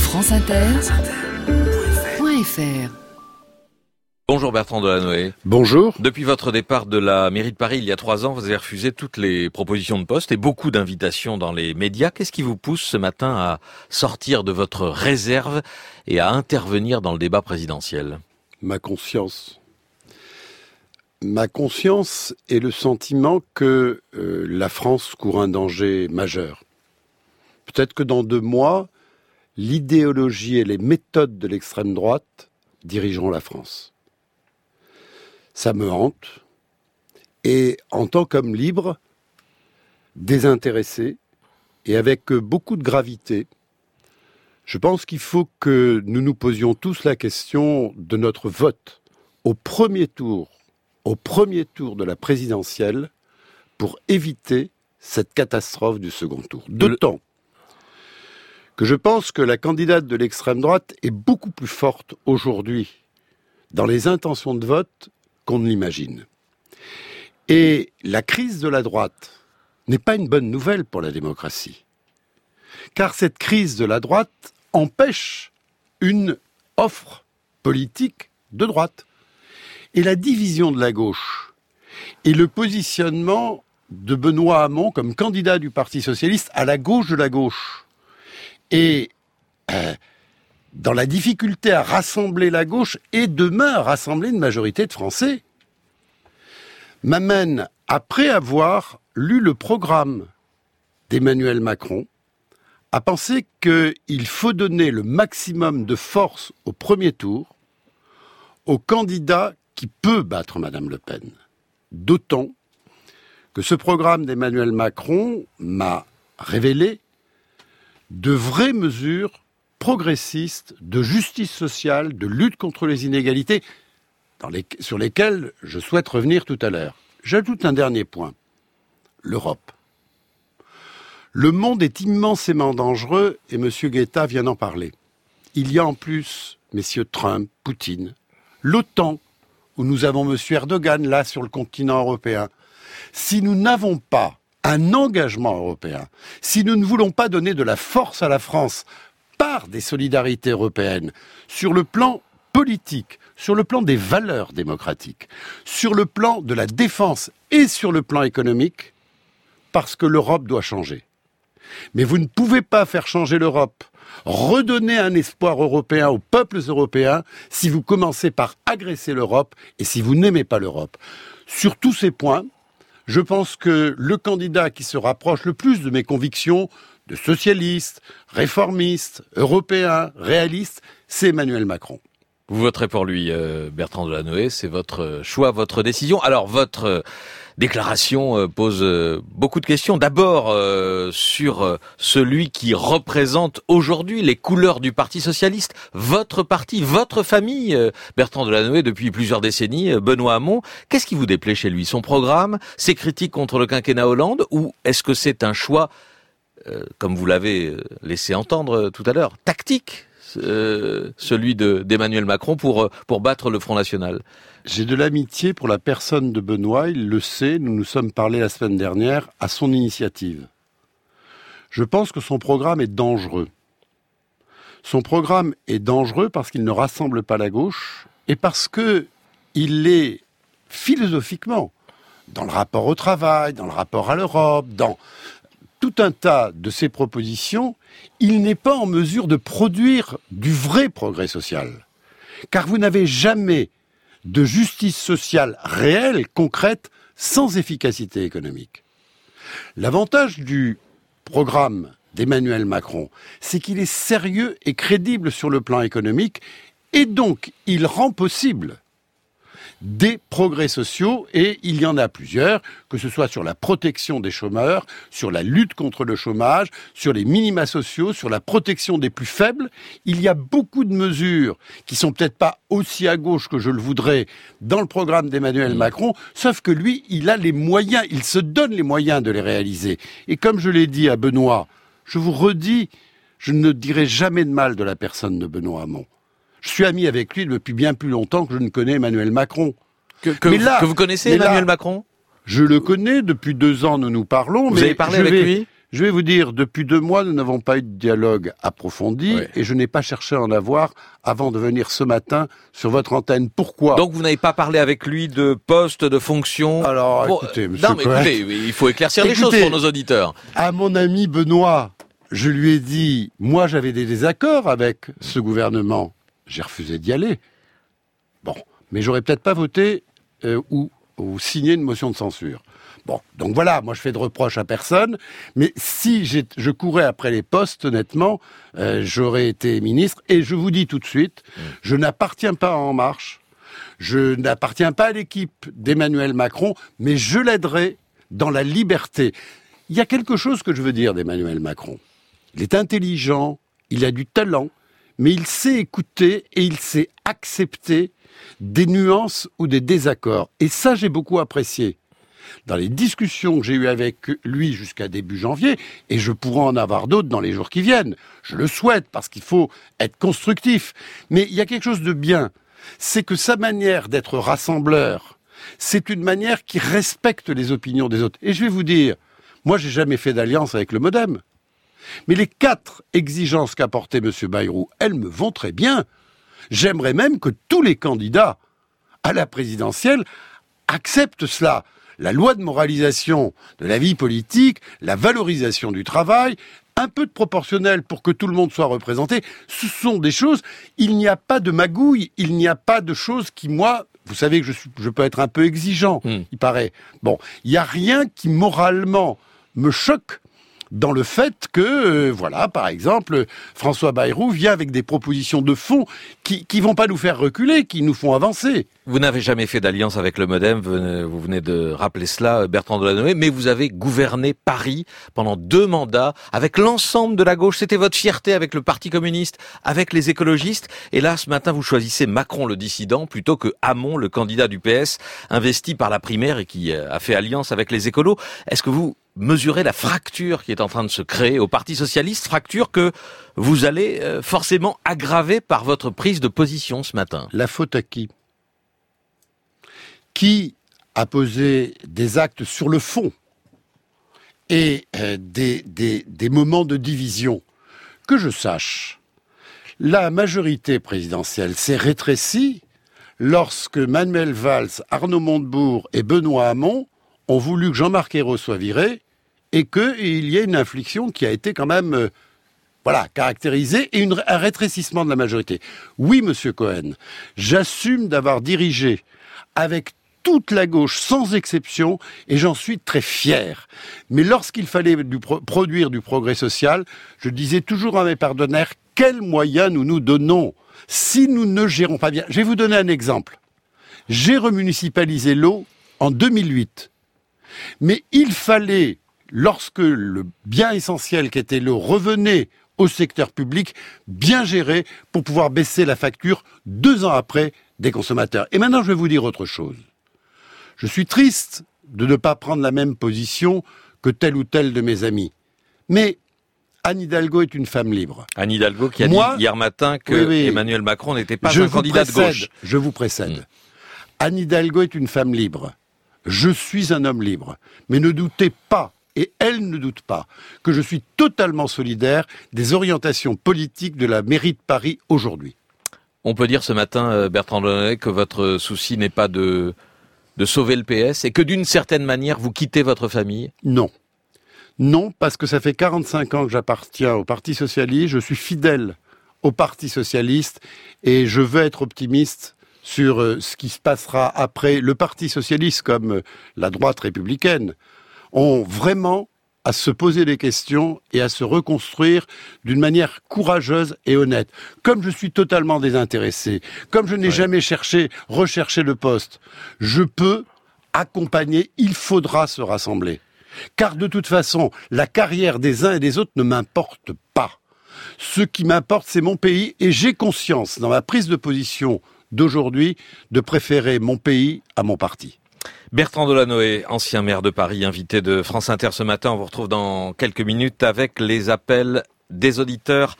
franceinter.fr. Bonjour Bertrand Delanoë. Bonjour. Depuis votre départ de la mairie de Paris il y a 3 ans, vous avez refusé toutes les propositions de poste et beaucoup d'invitations dans les médias. Qu'est-ce qui vous pousse ce matin à sortir de votre réserve et à intervenir dans le débat présidentiel ? Ma conscience. Ma conscience et le sentiment que la France court un danger majeur. Peut-être que dans 2 mois, l'idéologie et les méthodes de l'extrême droite dirigeront la France. Ça me hante. Et en tant qu'homme libre, désintéressé et avec beaucoup de gravité, je pense qu'il faut que nous nous posions tous la question de notre vote au premier tour de la présidentielle pour éviter cette catastrophe du second tour. D'autant que je pense que la candidate de l'extrême droite est beaucoup plus forte aujourd'hui dans les intentions de vote qu'on ne l'imagine. Et la crise de la droite n'est pas une bonne nouvelle pour la démocratie. Car cette crise de la droite empêche une offre politique de droite. Et la division de la gauche et le positionnement de Benoît Hamon comme candidat du Parti socialiste à la gauche de la gauche et dans la difficulté à rassembler la gauche et demain à rassembler une majorité de Français, m'amène, après avoir lu le programme d'Emmanuel Macron, à penser qu'il faut donner le maximum de force au premier tour au candidat qui peut battre Madame Le Pen. D'autant que ce programme d'Emmanuel Macron m'a révélé de vraies mesures progressistes de justice sociale, de lutte contre les inégalités, sur lesquelles je souhaite revenir tout à l'heure. J'ajoute un dernier point, l'Europe. Le monde est immensément dangereux et M. Guetta vient d'en parler. Il y a en plus messieurs Trump, Poutine, l'OTAN, où nous avons M. Erdogan, là, sur le continent européen. Si nous n'avons pas un engagement européen, si nous ne voulons pas donner de la force à la France par des solidarités européennes, sur le plan politique, sur le plan des valeurs démocratiques, sur le plan de la défense et sur le plan économique, parce que l'Europe doit changer. Mais vous ne pouvez pas faire changer l'Europe, redonner un espoir européen aux peuples européens si vous commencez par agresser l'Europe et si vous n'aimez pas l'Europe. Sur tous ces points, je pense que le candidat qui se rapproche le plus de mes convictions de socialiste, réformiste, européen, réaliste, c'est Emmanuel Macron. Vous voterez pour lui, Bertrand Delanoë, c'est votre choix, votre décision. Alors, votre déclaration pose beaucoup de questions. D'abord, sur celui qui représente aujourd'hui les couleurs du Parti socialiste, votre parti, votre famille, Bertrand Delanoë, depuis plusieurs décennies, Benoît Hamon. Qu'est-ce qui vous déplaît chez lui ? Son programme, ses critiques contre le quinquennat Hollande, ou est-ce que c'est un choix, comme vous l'avez laissé entendre tout à l'heure, tactique ? Celui d'Emmanuel Macron pour battre le Front National. J'ai de l'amitié pour la personne de Benoît, il le sait, nous nous sommes parlé la semaine dernière, à son initiative. Je pense que son programme est dangereux. Son programme est dangereux parce qu'il ne rassemble pas la gauche et parce que il est philosophiquement, dans le rapport au travail, dans le rapport à l'Europe, dans tout un tas de ses propositions, il n'est pas en mesure de produire du vrai progrès social. Car vous n'avez jamais de justice sociale réelle, concrète, sans efficacité économique. L'avantage du programme d'Emmanuel Macron, c'est qu'il est sérieux et crédible sur le plan économique, et donc il rend possible des progrès sociaux, et il y en a plusieurs, que ce soit sur la protection des chômeurs, sur la lutte contre le chômage, sur les minima sociaux, sur la protection des plus faibles. Il y a beaucoup de mesures qui sont peut-être pas aussi à gauche que je le voudrais dans le programme d'Emmanuel Macron, sauf que lui, il a les moyens, il se donne les moyens de les réaliser. Et comme je l'ai dit à Benoît, je vous redis, je ne dirai jamais de mal de la personne de Benoît Hamon. Je suis ami avec lui depuis bien plus longtemps que je ne connais Emmanuel Macron. Que vous connaissez Emmanuel Macron ? Je le connais, depuis 2 ans nous nous parlons. Vous avez parlé avec lui ? Je vais vous dire, depuis 2 mois, nous n'avons pas eu de dialogue approfondi et je n'ai pas cherché à en avoir avant de venir ce matin sur votre antenne. Pourquoi ? Donc vous n'avez pas parlé avec lui de poste, de fonction ? Alors, écoutez, monsieur Cohen, écoutez, il faut éclaircir les choses pour nos auditeurs. À mon ami Benoît, je lui ai dit, moi j'avais des désaccords avec ce gouvernement. J'ai refusé d'y aller. Bon, mais j'aurais peut-être pas voté ou signé une motion de censure. Bon, donc voilà, moi je fais de reproches à personne, mais si je courais après les postes, honnêtement, j'aurais été ministre. Et je vous dis tout de suite, je n'appartiens pas à En Marche, je n'appartiens pas à l'équipe d'Emmanuel Macron, mais je l'aiderai dans la liberté. Il y a quelque chose que je veux dire d'Emmanuel Macron. Il est intelligent, il a du talent, mais il sait écouter et il sait accepter des nuances ou des désaccords. Et ça, j'ai beaucoup apprécié. Dans les discussions que j'ai eues avec lui jusqu'à début janvier, et je pourrais en avoir d'autres dans les jours qui viennent. Je le souhaite, parce qu'il faut être constructif. Mais il y a quelque chose de bien, c'est que sa manière d'être rassembleur, c'est une manière qui respecte les opinions des autres. Et je vais vous dire, moi j'ai jamais fait d'alliance avec le MoDem. Mais les 4 exigences qu'a portées M. Bayrou, elles me vont très bien. J'aimerais même que tous les candidats à la présidentielle acceptent cela. La loi de moralisation de la vie politique, la valorisation du travail, un peu de proportionnel pour que tout le monde soit représenté, ce sont des choses, il n'y a pas de magouille, il n'y a pas de choses qui, moi, vous savez que je peux être un peu exigeant, il paraît. Bon, il n'y a rien qui moralement me choque dans le fait que, voilà, par exemple, François Bayrou vient avec des propositions de fond qui vont pas nous faire reculer, qui nous font avancer. Vous n'avez jamais fait d'alliance avec le MoDem, vous venez de rappeler cela, Bertrand Delanoë, mais vous avez gouverné Paris pendant 2 mandats avec l'ensemble de la gauche. C'était votre fierté avec le Parti communiste, avec les écologistes. Et là, ce matin, vous choisissez Macron le dissident plutôt que Hamon, le candidat du PS, investi par la primaire et qui a fait alliance avec les écolos. Est-ce que vous mesurez la fracture qui est en train de se créer au Parti socialiste, fracture que vous allez forcément aggraver par votre prise de position ce matin ? La faute à qui ? Qui a posé des actes sur le fond et des moments de division ? Que je sache, la majorité présidentielle s'est rétrécie lorsque Manuel Valls, Arnaud Montebourg et Benoît Hamon ont voulu que Jean-Marc Ayrault soit viré et qu'il y ait une inflexion qui a été quand même caractérisée et un rétrécissement de la majorité. Oui, monsieur Cohen, j'assume d'avoir dirigé avec toute la gauche, sans exception, et j'en suis très fier. Mais lorsqu'il fallait produire du progrès social, je disais toujours à mes partenaires, quels moyens nous nous donnons si nous ne gérons pas bien ? Je vais vous donner un exemple. J'ai remunicipalisé l'eau en 2008. Mais il fallait, lorsque le bien essentiel qui était l'eau revenait au secteur public, bien gérer pour pouvoir baisser la facture 2 ans après des consommateurs. Et maintenant, je vais vous dire autre chose. Je suis triste de ne pas prendre la même position que tel ou tel de mes amis. Mais Anne Hidalgo est une femme libre. Anne Hidalgo qui a dit hier matin que Emmanuel Macron n'était pas un candidat de gauche. Je vous précède. Anne Hidalgo est une femme libre. Je suis un homme libre. Mais ne doutez pas, et elle ne doute pas, que je suis totalement solidaire des orientations politiques de la mairie de Paris aujourd'hui. On peut dire ce matin, Bertrand Delanoë, que votre souci n'est pas de sauver le PS et que d'une certaine manière, vous quittez votre famille ? Non. Non, parce que ça fait 45 ans que j'appartiens au Parti Socialiste, je suis fidèle au Parti Socialiste et je veux être optimiste sur ce qui se passera après. Le Parti Socialiste, comme la droite républicaine, ont vraiment à se poser des questions et à se reconstruire d'une manière courageuse et honnête. Comme je suis totalement désintéressé, comme je n'ai jamais recherché le poste, je peux accompagner, il faudra se rassembler. Car de toute façon, la carrière des uns et des autres ne m'importe pas. Ce qui m'importe, c'est mon pays et j'ai conscience, dans ma prise de position d'aujourd'hui, de préférer mon pays à mon parti. Bertrand Delanoë, ancien maire de Paris, invité de France Inter ce matin. On vous retrouve dans quelques minutes avec les appels des auditeurs